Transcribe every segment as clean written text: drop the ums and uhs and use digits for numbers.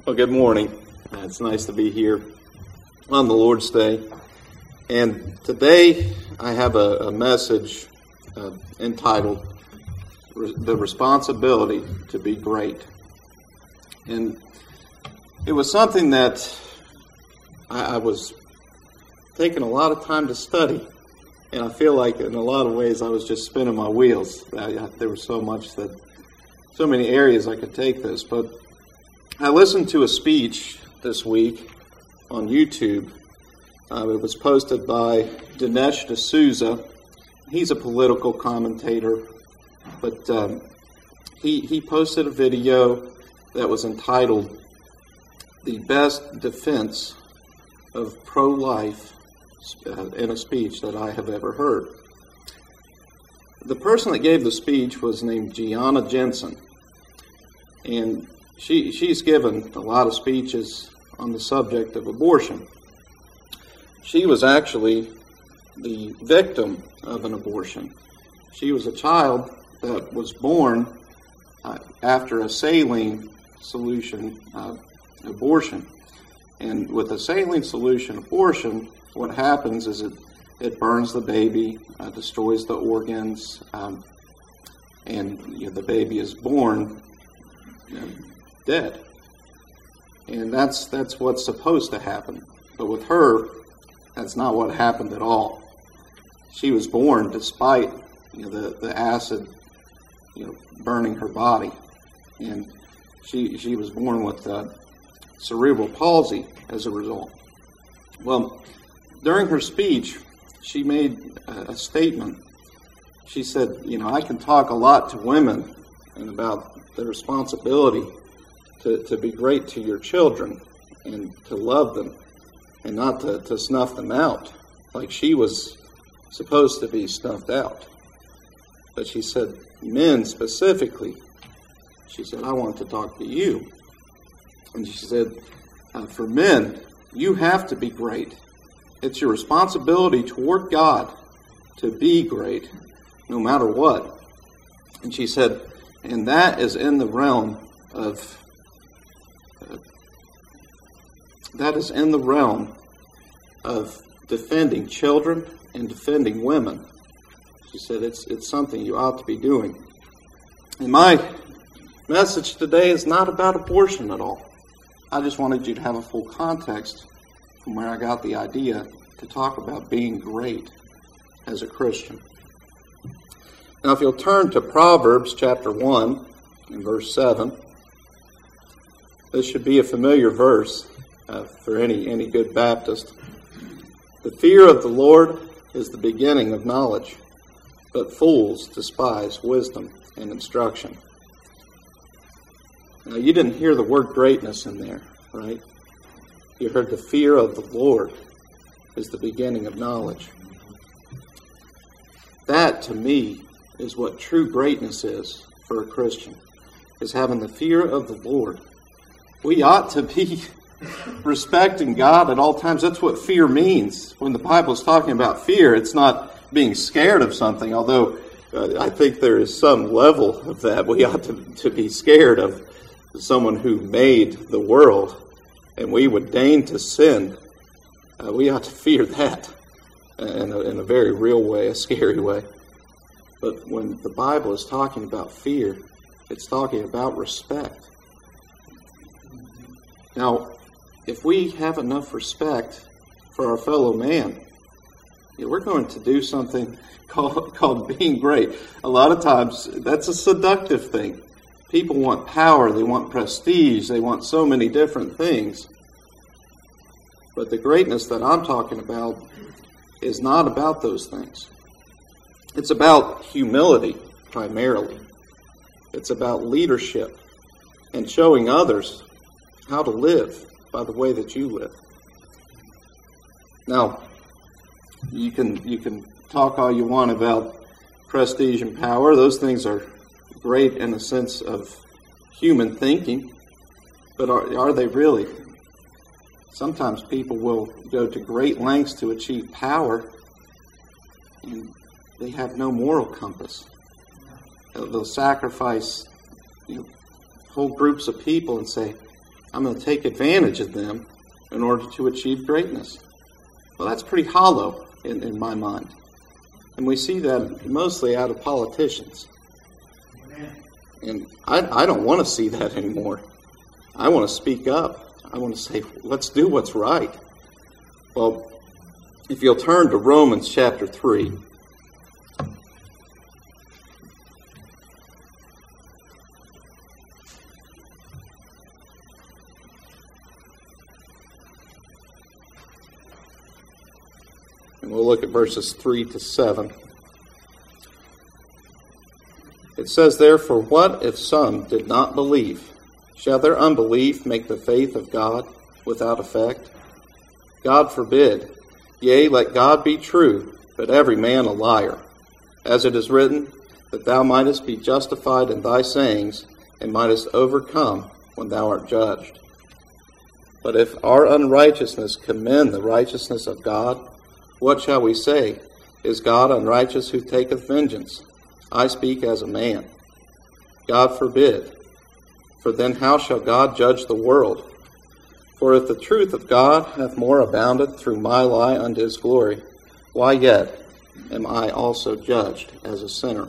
Well, good morning. It's nice to be here on the Lord's Day. And today I have a message entitled, The Responsibility to Be Great. And it was something that I was taking a lot of time to study. And I feel like in a lot of ways I was just spinning my wheels. There was so many areas I could take this. But I listened to a speech this week on YouTube. It was posted by Dinesh D'Souza. He's a political commentator, but he posted a video that was entitled "The Best Defense of Pro-Life" in a speech that I have ever heard. The person that gave the speech was named Gianna Jensen, and she's given a lot of speeches on the subject of abortion. She was actually the victim of an abortion. She was a child that was born after a saline solution abortion. And with a saline solution abortion, what happens is it burns the baby, destroys the organs, and the baby is born dead. And that's what's supposed to happen. But with her, that's not what happened at all. She was born despite the acid burning her body. And she was born with cerebral palsy as a result. Well, during her speech, she made a statement. She said, I can talk a lot to women and about the responsibility to be great to your children and to love them and not to snuff them out like she was supposed to be snuffed out. But she said, men specifically, she said, I want to talk to you. And she said, for men, you have to be great. It's your responsibility toward God to be great, no matter what. And she said, and that is in the realm of defending children and defending women. She said it's something you ought to be doing. And my message today is not about abortion at all. I just wanted you to have a full context from where I got the idea to talk about being great as a Christian. Now, if you'll turn to Proverbs chapter 1 and verse 7, this should be a familiar verse for any good Baptist. The fear of the Lord is the beginning of knowledge, but fools despise wisdom and instruction. Now, you didn't hear the word greatness in there, right? You heard the fear of the Lord is the beginning of knowledge. That, to me, is what true greatness is for a Christian, is having the fear of the Lord. We ought to be respecting God at all times. That's what fear means. When the Bible is talking about fear, it's not being scared of something, although I think there is some level of that. We ought to be scared of someone who made the world, and we would deign to sin. We ought to fear that in a very real way, a scary way. But when the Bible is talking about fear, it's talking about respect. Now, if we have enough respect for our fellow man, we're going to do something called being great. A lot of times, that's a seductive thing. People want power, they want prestige, they want so many different things. But the greatness that I'm talking about is not about those things. It's about humility, primarily. It's about leadership and showing others how to live by the way that you live. Now, you can talk all you want about prestige and power. Those things are great in the sense of human thinking, but are they really? Sometimes people will go to great lengths to achieve power, and they have no moral compass. They'll sacrifice whole groups of people and say, I'm going to take advantage of them in order to achieve greatness. Well, that's pretty hollow in my mind. And we see that mostly out of politicians. And I don't want to see that anymore. I want to speak up. I want to say, let's do what's right. Well, if you'll turn to Romans chapter 3. And we'll look at verses 3 to 7. It says, "Therefore, what if some did not believe? Shall their unbelief make the faith of God without effect? God forbid. Yea, let God be true, but every man a liar. As it is written, that thou mightest be justified in thy sayings, and mightest overcome when thou art judged. But if our unrighteousness commend the righteousness of God, what shall we say? Is God unrighteous who taketh vengeance? I speak as a man. God forbid. For then how shall God judge the world? For if the truth of God hath more abounded through my lie unto his glory, why yet am I also judged as a sinner?"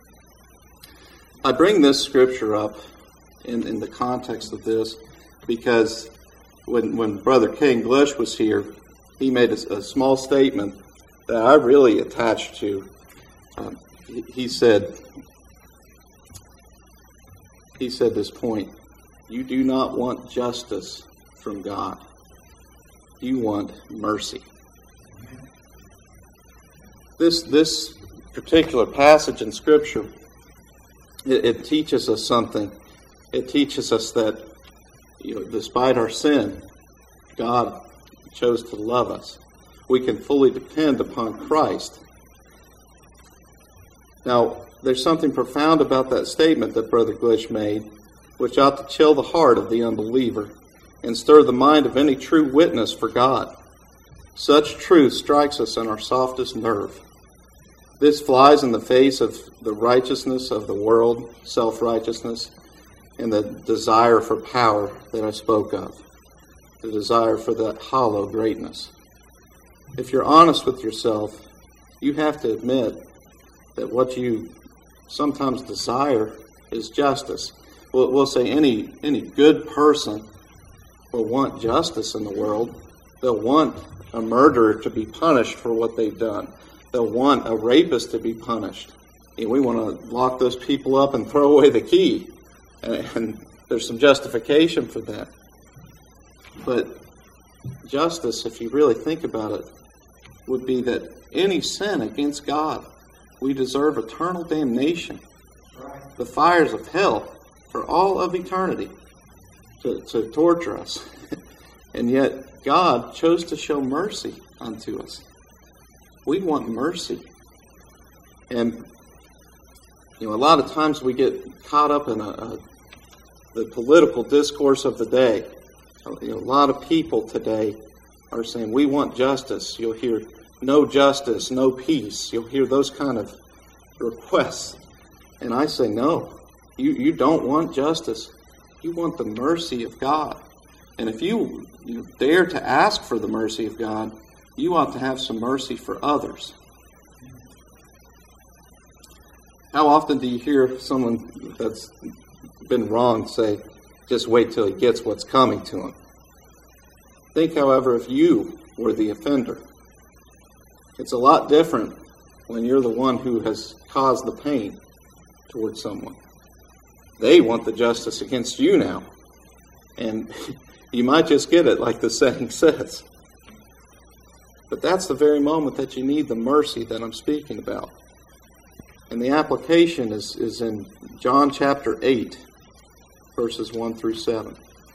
I bring this scripture up in the context of this because when Brother King Glish was here, he made a small statement that I really attached to. He said this point: you do not want justice from God. You want mercy. This particular passage in Scripture, it teaches us something. It teaches us that, despite our sin, God chose to love us. We can fully depend upon Christ. Now, there's something profound about that statement that Brother Glish made, which ought to chill the heart of the unbeliever and stir the mind of any true witness for God. Such truth strikes us in our softest nerve. This flies in the face of the righteousness of the world, self-righteousness, and the desire for power that I spoke of, the desire for that hollow greatness. If you're honest with yourself, you have to admit that what you sometimes desire is justice. We'll say any good person will want justice in the world. They'll want a murderer to be punished for what they've done. They'll want a rapist to be punished. And we want to lock those people up and throw away the key. And there's some justification for that. But justice, if you really think about it, would be that any sin against God, we deserve eternal damnation, the fires of hell for all of eternity to torture us. And yet God chose to show mercy unto us. We want mercy. And a lot of times we get caught up in the political discourse of the day. A lot of people today are saying, we want justice. You'll hear no justice, no peace. You'll hear those kind of requests. And I say, no, you don't want justice. You want the mercy of God. And if you dare to ask for the mercy of God, you ought to have some mercy for others. How often do you hear someone that's been wronged say, just wait till he gets what's coming to him? Think, however, if you were the offender. It's a lot different when you're the one who has caused the pain towards someone. They want the justice against you now. And you might just get it like the saying says. But that's the very moment that you need the mercy that I'm speaking about. And the application is in John chapter 8, verses 1 through 7.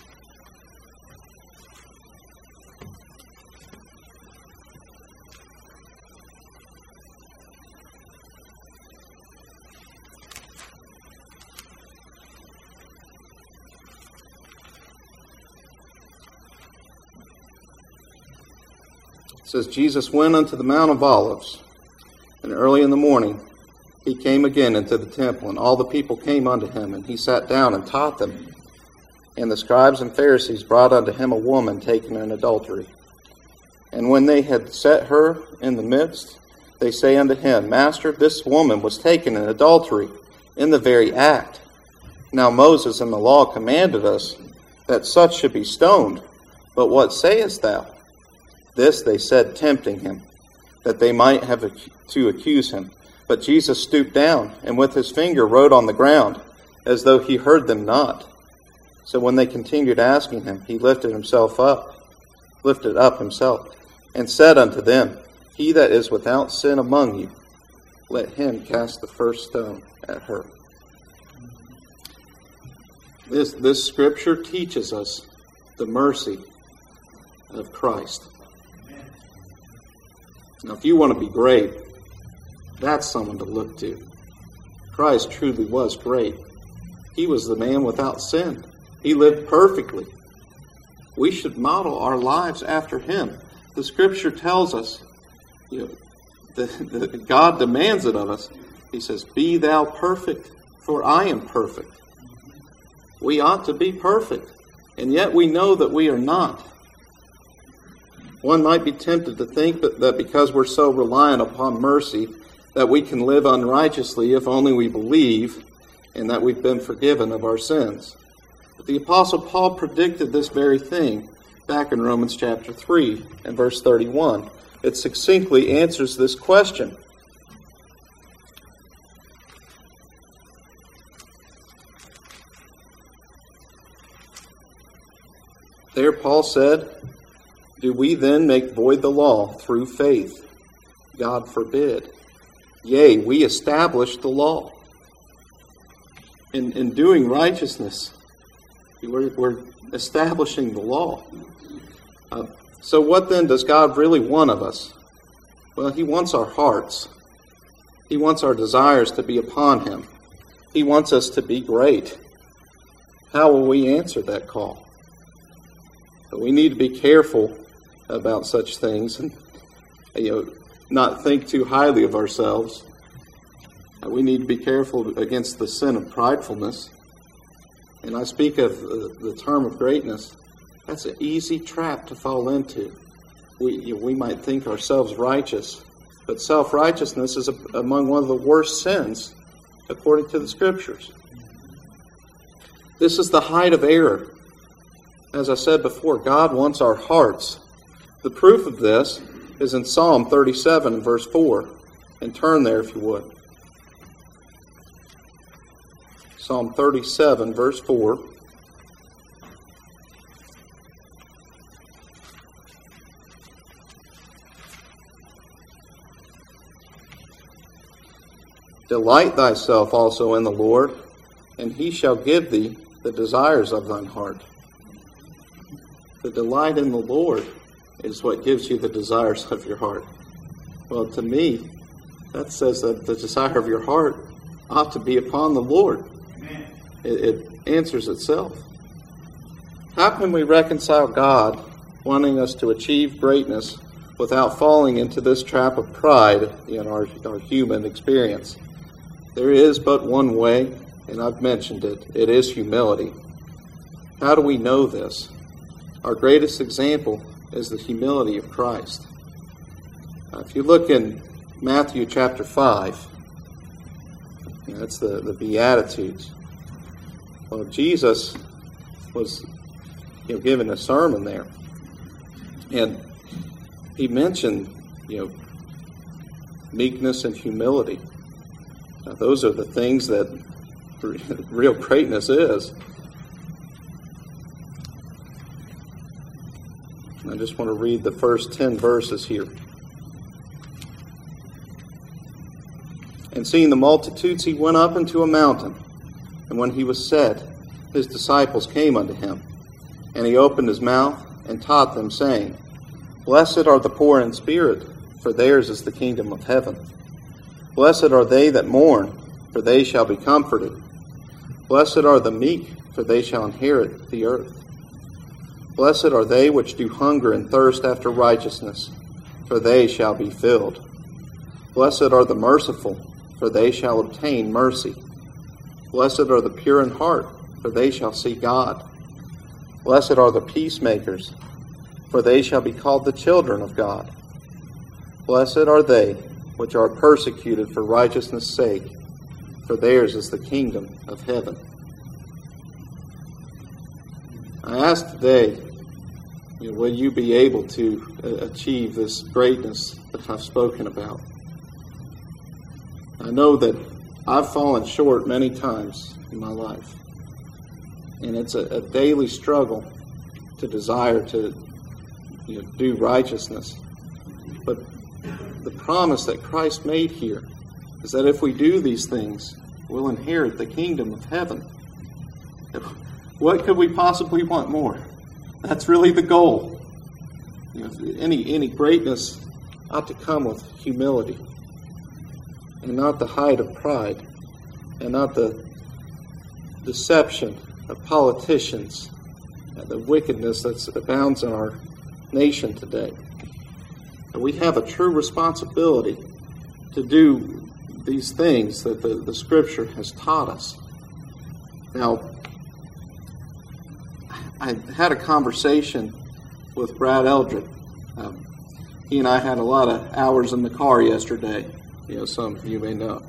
It says, Jesus went unto the Mount of Olives, and early in the morning he came again into the temple, and all the people came unto him, and he sat down and taught them. And the scribes and Pharisees brought unto him a woman taken in adultery. And when they had set her in the midst, they say unto him, Master, this woman was taken in adultery, in the very act. Now Moses in the law commanded us that such should be stoned. But what sayest thou? This they said, tempting him, that they might have to accuse him. But Jesus stooped down, and with his finger wrote on the ground, as though he heard them not. So when they continued asking him, he lifted up himself, and said unto them, He that is without sin among you, let him cast the first stone at her. This scripture teaches us the mercy of Christ. Now, if you want to be great, that's someone to look to. Christ truly was great. He was the man without sin. He lived perfectly. We should model our lives after him. The scripture tells us, God demands it of us. He says, Be thou perfect, for I am perfect. We ought to be perfect, and yet we know that we are not. One might be tempted to think that because we're so reliant upon mercy, that we can live unrighteously if only we believe and that we've been forgiven of our sins. But the Apostle Paul predicted this very thing back in Romans chapter 3 and verse 31. It succinctly answers this question. There Paul said, Do we then make void the law through faith? God forbid. Yea, we establish the law. In doing righteousness, we're establishing the law. So what then does God really want of us? Well, he wants our hearts. He wants our desires to be upon him. He wants us to be great. How will we answer that call? But we need to be careful about such things and not think too highly of ourselves. We need to be careful against the sin of pridefulness. And I speak of the term of greatness. That's an easy trap to fall into. We might think ourselves righteous, but self-righteousness is among one of the worst sins, according to the Scriptures. This is the height of error. As I said before, God wants our hearts. The proof of this is in Psalm 37, verse 4. And turn there if you would. Psalm 37, verse 4. Delight thyself also in the Lord, and he shall give thee the desires of thine heart. The delight in the Lord is what gives you the desires of your heart. Well, to me, that says that the desire of your heart ought to be upon the Lord. It answers itself. How can we reconcile God wanting us to achieve greatness without falling into this trap of pride in our human experience? There is but one way, and I've mentioned it. It is humility. How do we know this? Our greatest example is the humility of Christ. If you look in Matthew chapter 5, that's the Beatitudes. Well, Jesus was given a sermon there, and he mentioned meekness and humility. Now, those are the things that real greatness is. I just want to read the first 10 verses here. And seeing the multitudes, he went up into a mountain. And when he was set, his disciples came unto him. And he opened his mouth and taught them, saying, Blessed are the poor in spirit, for theirs is the kingdom of heaven. Blessed are they that mourn, for they shall be comforted. Blessed are the meek, for they shall inherit the earth. Blessed are they which do hunger and thirst after righteousness, for they shall be filled. Blessed are the merciful, for they shall obtain mercy. Blessed are the pure in heart, for they shall see God. Blessed are the peacemakers, for they shall be called the children of God. Blessed are they which are persecuted for righteousness' sake, for theirs is the kingdom of heaven. I ask today, will you be able to achieve this greatness that I've spoken about? I know that I've fallen short many times in my life, and it's a daily struggle to desire to do righteousness. But the promise that Christ made here is that if we do these things, we'll inherit the kingdom of heaven. What could we possibly want more? That's really the goal. Any greatness ought to come with humility, and not the height of pride, and not the deception of politicians and the wickedness that abounds in our nation today. And we have a true responsibility to do these things that the Scripture has taught us. Now, I had a conversation with Brad Eldred. He and I had a lot of hours in the car yesterday. Some of you may know.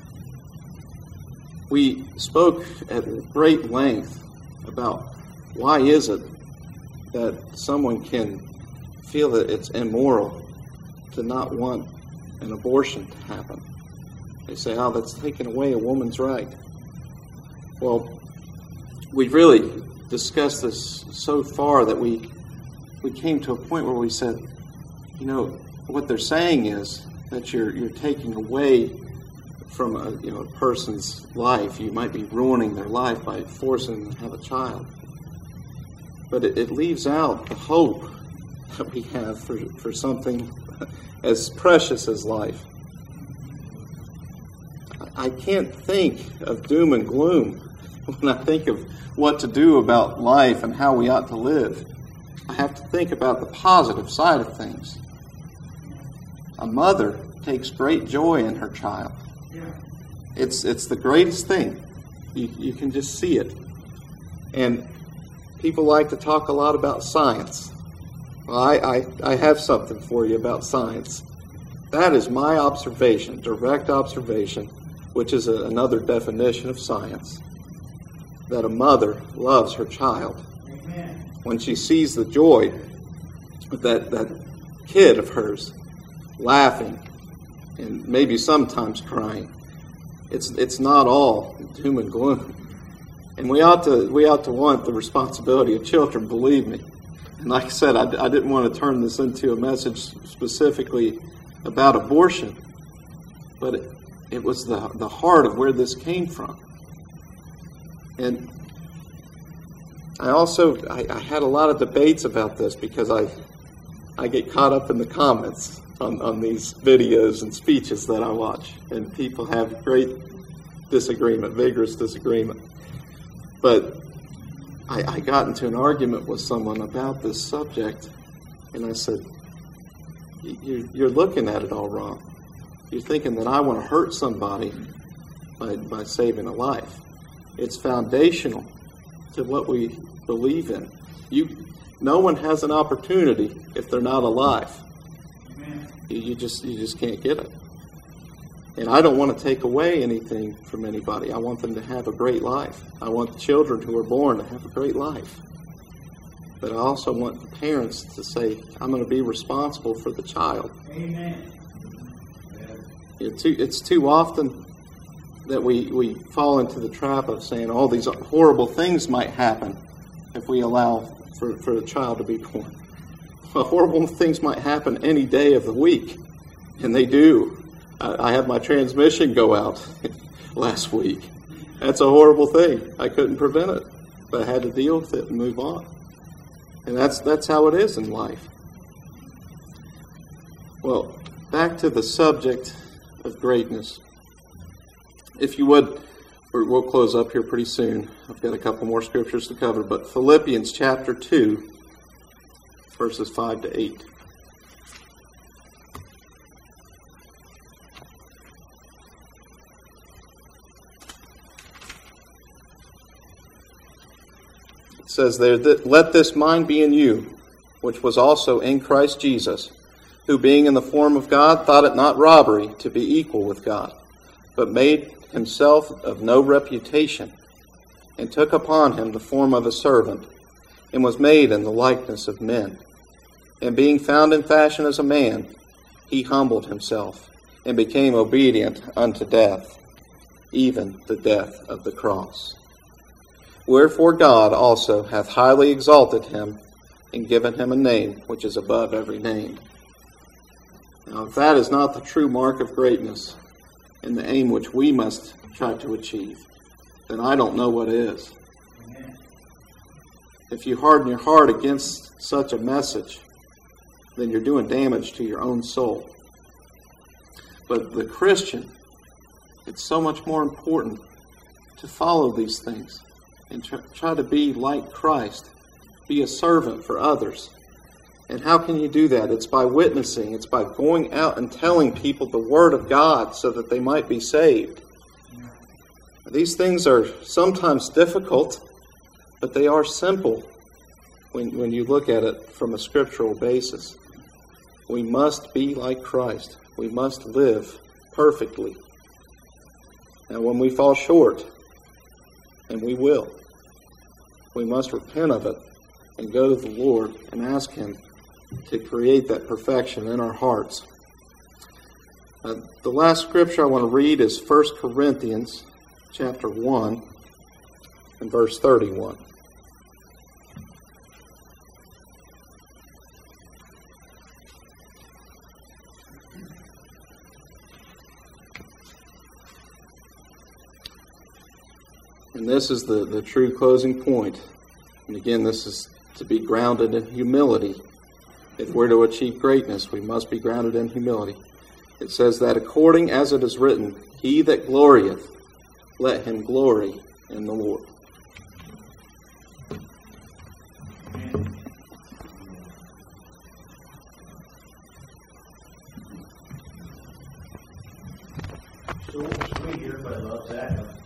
We spoke at great length about why is it that someone can feel that it's immoral to not want an abortion to happen. They say, that's taking away a woman's right. Well, we've really discussed this so far that we came to a point where we said, what they're saying is that you're taking away from a person's life. You might be ruining their life by forcing them to have a child. But it leaves out the hope that we have for something as precious as life. I can't think of doom and gloom when I think of what to do about life and how we ought to live. I have to think about the positive side of things. A mother takes great joy in her child. It's the greatest thing. You can just see it. And people like to talk a lot about science. Well, I have something for you about science. That is my observation, direct observation, which is another definition of science. That a mother loves her child. Amen. When she sees the joy of that kid of hers laughing and maybe sometimes crying, it's not all doom and gloom. And we ought to want the responsibility of children, believe me. And like I said, I didn't want to turn this into a message specifically about abortion, but it was the heart of where this came from. And I had a lot of debates about this because I get caught up in the comments on these videos and speeches that I watch, and people have great disagreement, vigorous disagreement. But I got into an argument with someone about this subject, and I said, you're looking at it all wrong. You're thinking that I want to hurt somebody by saving a life. It's foundational to what we believe in. No one has an opportunity if they're not alive. You just can't get it. And I don't want to take away anything from anybody. I want them to have a great life. I want the children who are born to have a great life. But I also want the parents to say, I'm going to be responsible for the child. Amen. It's too often that we fall into the trap of saying all these horrible things might happen if we allow for the child to be born. Well, horrible things might happen any day of the week, and they do. I had my transmission go out last week. That's a horrible thing. I couldn't prevent it, but I had to deal with it and move on. And that's how it is in life. Well, back to the subject of greatness. If you would, we'll close up here pretty soon. I've got a couple more scriptures to cover, but Philippians chapter 2, verses 5 to 8. It says there, "Let this mind be in you, which was also in Christ Jesus, who being in the form of God thought it not robbery to be equal with God, but made himself of no reputation, and took upon him the form of a servant, and was made in the likeness of men. And being found in fashion as a man, he humbled himself, and became obedient unto death, even the death of the cross. Wherefore God also hath highly exalted him, and given him a name which is above every name." Now, if that is not the true mark of greatness, and the aim which we must try to achieve, then I don't know what is. Amen. If you harden your heart against such a message, then you're doing damage to your own soul. But the Christian, it's so much more important to follow these things and try to be like Christ, be a servant for others. And how can you do that? It's by witnessing. It's by going out and telling people the Word of God so that they might be saved. These things are sometimes difficult, but they are simple when you look at it from a scriptural basis. We must be like Christ. We must live perfectly. Now, when we fall short, and we will, we must repent of it and go to the Lord and ask Him to create that perfection in our hearts. The last scripture I want to read is 1 Corinthians chapter 1 and verse 31. And this is the true closing point. And again, this is to be grounded in humility. If we're to achieve greatness, we must be grounded in humility. It says that according as it is written, "He that glorieth, let him glory in the Lord." So sweet, everybody loves that.